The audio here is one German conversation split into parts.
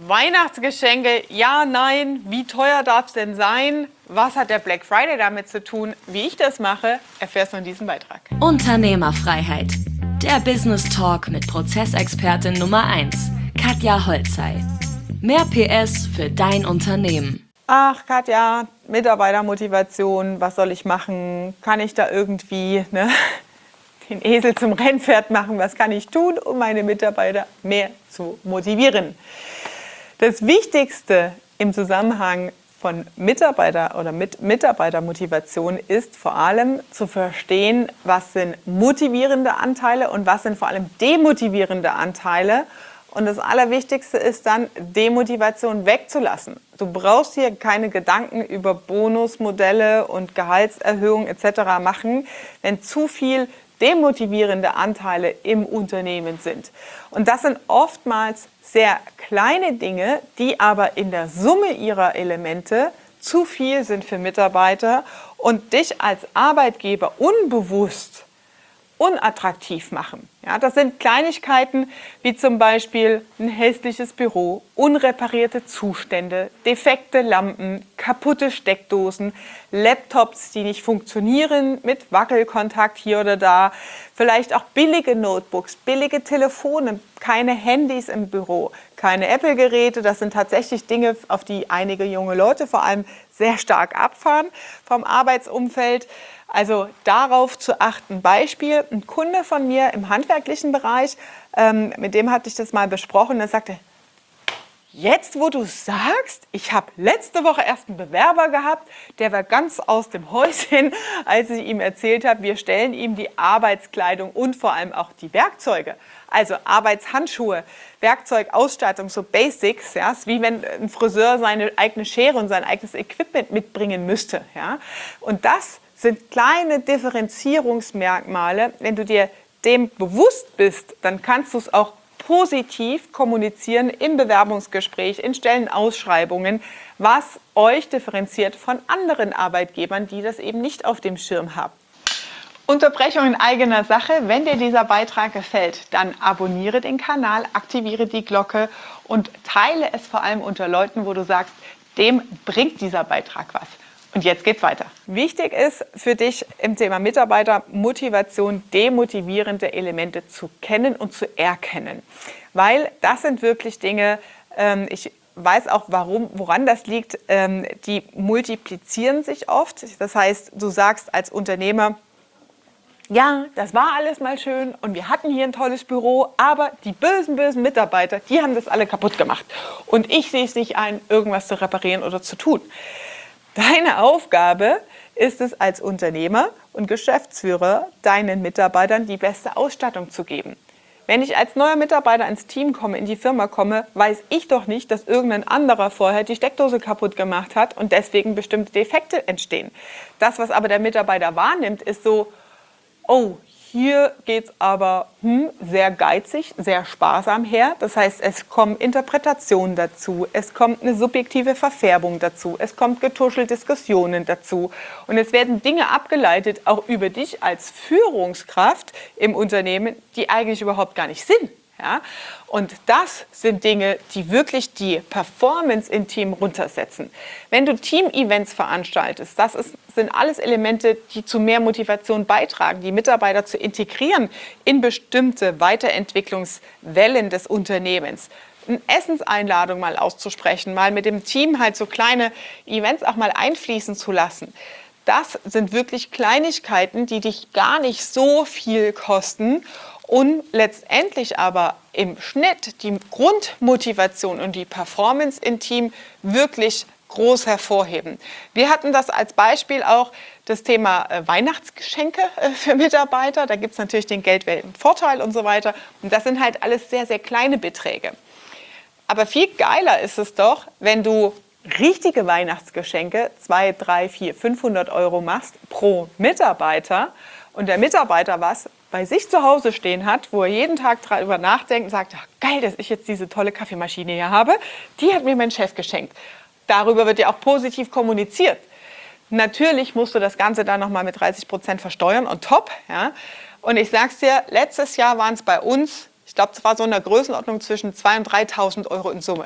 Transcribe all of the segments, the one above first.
Weihnachtsgeschenke, ja, nein, wie teuer darf es denn sein? Was hat der Black Friday damit zu tun? Wie ich das mache, erfährst du in diesem Beitrag. Unternehmerfreiheit. Der Business Talk mit Prozessexpertin Nummer 1, Katja Holzei. Mehr PS für dein Unternehmen. Ach Katja, Mitarbeitermotivation, was soll ich machen? Kann ich da irgendwie den Esel zum Rennpferd machen? Was kann ich tun, um meine Mitarbeiter mehr zu motivieren? Das Wichtigste im Zusammenhang von Mitarbeiter oder mit Mitarbeitermotivation ist vor allem zu verstehen, was sind motivierende Anteile und was sind vor allem demotivierende Anteile. Und das Allerwichtigste ist dann, Demotivation wegzulassen. Du brauchst hier keine Gedanken über Bonusmodelle und Gehaltserhöhungen etc. machen, wenn zu viel demotivierende Anteile im Unternehmen sind. Und das sind oftmals sehr kleine Dinge, die aber in der Summe ihrer Elemente zu viel sind für Mitarbeiter und dich als Arbeitgeber unbewusst unattraktiv machen. Ja, das sind Kleinigkeiten wie zum Beispiel ein hässliches Büro, unreparierte Zustände, defekte Lampen, kaputte Steckdosen, Laptops, die nicht funktionieren mit Wackelkontakt hier oder da, vielleicht auch billige Notebooks, billige Telefone, keine Handys im Büro, keine Apple-Geräte. Das sind tatsächlich Dinge, auf die einige junge Leute vor allem sehr stark abfahren vom Arbeitsumfeld. Also darauf zu achten. Beispiel, ein Kunde von mir im handwerklichen Bereich, mit dem hatte ich das mal besprochen, der sagte, jetzt wo du sagst, ich habe letzte Woche erst einen Bewerber gehabt, der war ganz aus dem Häuschen, als ich ihm erzählt habe, wir stellen ihm die Arbeitskleidung und vor allem auch die Werkzeuge, also Arbeitshandschuhe, Werkzeugausstattung, so Basics, ja, ist wie wenn ein Friseur seine eigene Schere und sein eigenes Equipment mitbringen müsste. Ja. Und das sind kleine Differenzierungsmerkmale. Wenn du dir dem bewusst bist, dann kannst du es auch positiv kommunizieren im Bewerbungsgespräch, in Stellenausschreibungen, was euch differenziert von anderen Arbeitgebern, die das eben nicht auf dem Schirm haben. Unterbrechung in eigener Sache. Wenn dir dieser Beitrag gefällt, dann abonniere den Kanal, aktiviere die Glocke und teile es vor allem unter Leuten, wo du sagst, dem bringt dieser Beitrag was. Und jetzt geht's weiter. Wichtig ist für dich im Thema Mitarbeitermotivation demotivierende Elemente zu kennen und zu erkennen. Weil das sind wirklich Dinge, ich weiß auch woran das liegt, die multiplizieren sich oft. Das heißt, du sagst als Unternehmer, ja, das war alles mal schön und wir hatten hier ein tolles Büro, aber die bösen Mitarbeiter, die haben das alle kaputt gemacht. Und ich sehe es nicht ein, irgendwas zu reparieren oder zu tun. Deine Aufgabe ist es als Unternehmer und Geschäftsführer, deinen Mitarbeitern die beste Ausstattung zu geben. Wenn ich als neuer Mitarbeiter ins Team komme, in die Firma komme, weiß ich doch nicht, dass irgendein anderer vorher die Steckdose kaputt gemacht hat und deswegen bestimmte Defekte entstehen. Das, was aber der Mitarbeiter wahrnimmt, ist so, oh, hier geht es aber sehr geizig, sehr sparsam her. Das heißt, es kommen Interpretationen dazu, es kommt eine subjektive Verfärbung dazu, es kommt getuschelte Diskussionen dazu. Und es werden Dinge abgeleitet, auch über dich als Führungskraft im Unternehmen, die eigentlich überhaupt gar nicht sind. Ja? Und das sind Dinge, die wirklich die Performance im Team runtersetzen. Wenn du Team-Events veranstaltest, sind alles Elemente, die zu mehr Motivation beitragen, die Mitarbeiter zu integrieren in bestimmte Weiterentwicklungswellen des Unternehmens. Eine Essenseinladung mal auszusprechen, mal mit dem Team halt so kleine Events auch mal einfließen zu lassen. Das sind wirklich Kleinigkeiten, die dich gar nicht so viel kosten und letztendlich aber im Schnitt die Grundmotivation und die Performance im Team wirklich groß hervorheben. Wir hatten das als Beispiel auch das Thema Weihnachtsgeschenke für Mitarbeiter. Da gibt es natürlich den Geldweltenvorteil und so weiter. Und das sind halt alles sehr, sehr kleine Beträge. Aber viel geiler ist es doch, wenn du richtige Weihnachtsgeschenke, 200, 300, 400, 500 € machst pro Mitarbeiter und der Mitarbeiter was bei sich zu Hause stehen hat, wo er jeden Tag darüber nachdenkt und sagt, ach, geil, dass ich jetzt diese tolle Kaffeemaschine hier habe, die hat mir mein Chef geschenkt. Darüber wird ja auch positiv kommuniziert. Natürlich musst du das Ganze dann nochmal mit 30% versteuern on top. Ja? Und ich sag's dir, letztes Jahr waren es bei uns, ich glaube, es war so in der Größenordnung zwischen 2.000 und 3.000 € in Summe.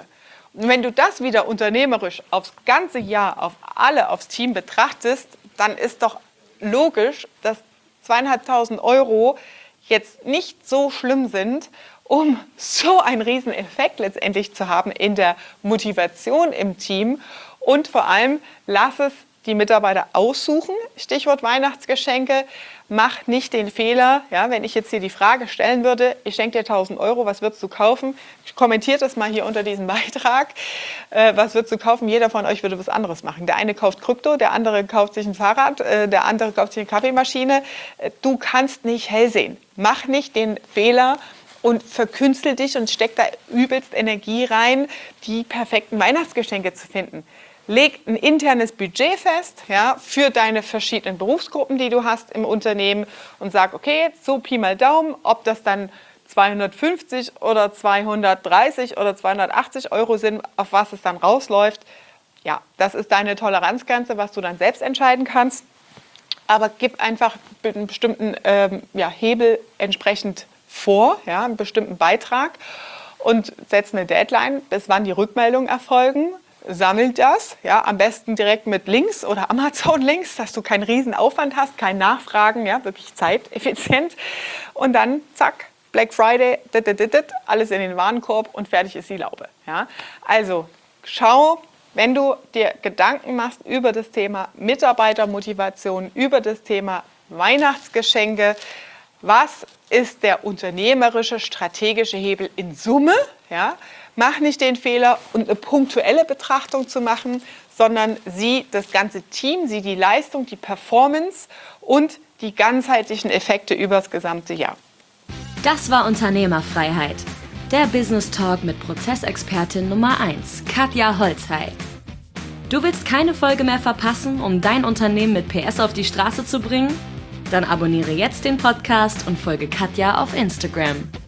Und wenn du das wieder unternehmerisch aufs ganze Jahr, aufs Team betrachtest, dann ist doch logisch, dass 2.500 € jetzt nicht so schlimm sind, um so einen riesen Effekt letztendlich zu haben in der Motivation im Team. Und vor allem, lass es die Mitarbeiter aussuchen, Stichwort Weihnachtsgeschenke. Mach nicht den Fehler, ja, wenn ich jetzt hier die Frage stellen würde, ich schenke dir 1.000 €, was würdest du kaufen? Kommentiert das mal hier unter diesem Beitrag. Was würdest du kaufen? Jeder von euch würde was anderes machen. Der eine kauft Krypto, der andere kauft sich ein Fahrrad, der andere kauft sich eine Kaffeemaschine. Du kannst nicht hell sehen. Mach nicht den Fehler und verkünstel dich und steck da übelst Energie rein, die perfekten Weihnachtsgeschenke zu finden. Leg ein internes Budget fest, ja, für deine verschiedenen Berufsgruppen, die du hast im Unternehmen und sag, okay, so Pi mal Daumen, ob das dann 250 oder 230 oder 280 € sind, auf was es dann rausläuft. Ja, das ist deine Toleranzgrenze, was du dann selbst entscheiden kannst. Aber gib einfach einen bestimmten Hebel entsprechend vor, ja, einen bestimmten Beitrag und setz eine Deadline, bis wann die Rückmeldungen erfolgen. Sammelt das, ja, am besten direkt mit Links oder Amazon-Links, dass du keinen riesen Aufwand hast, kein Nachfragen, ja, wirklich zeiteffizient. Und dann, zack, Black Friday, alles in den Warenkorb und fertig ist die Laube. Ja. Also schau, wenn du dir Gedanken machst über das Thema Mitarbeitermotivation, über das Thema Weihnachtsgeschenke, was ist der unternehmerische, strategische Hebel in Summe? Ja? Mach nicht den Fehler, und eine punktuelle Betrachtung zu machen, sondern sieh das ganze Team, sieh die Leistung, die Performance und die ganzheitlichen Effekte über das gesamte Jahr. Das war Unternehmerfreiheit. Der Business Talk mit Prozessexpertin Nummer 1, Katja Holzhey. Du willst keine Folge mehr verpassen, um dein Unternehmen mit PS auf die Straße zu bringen? Dann abonniere jetzt den Podcast und folge Katja auf Instagram.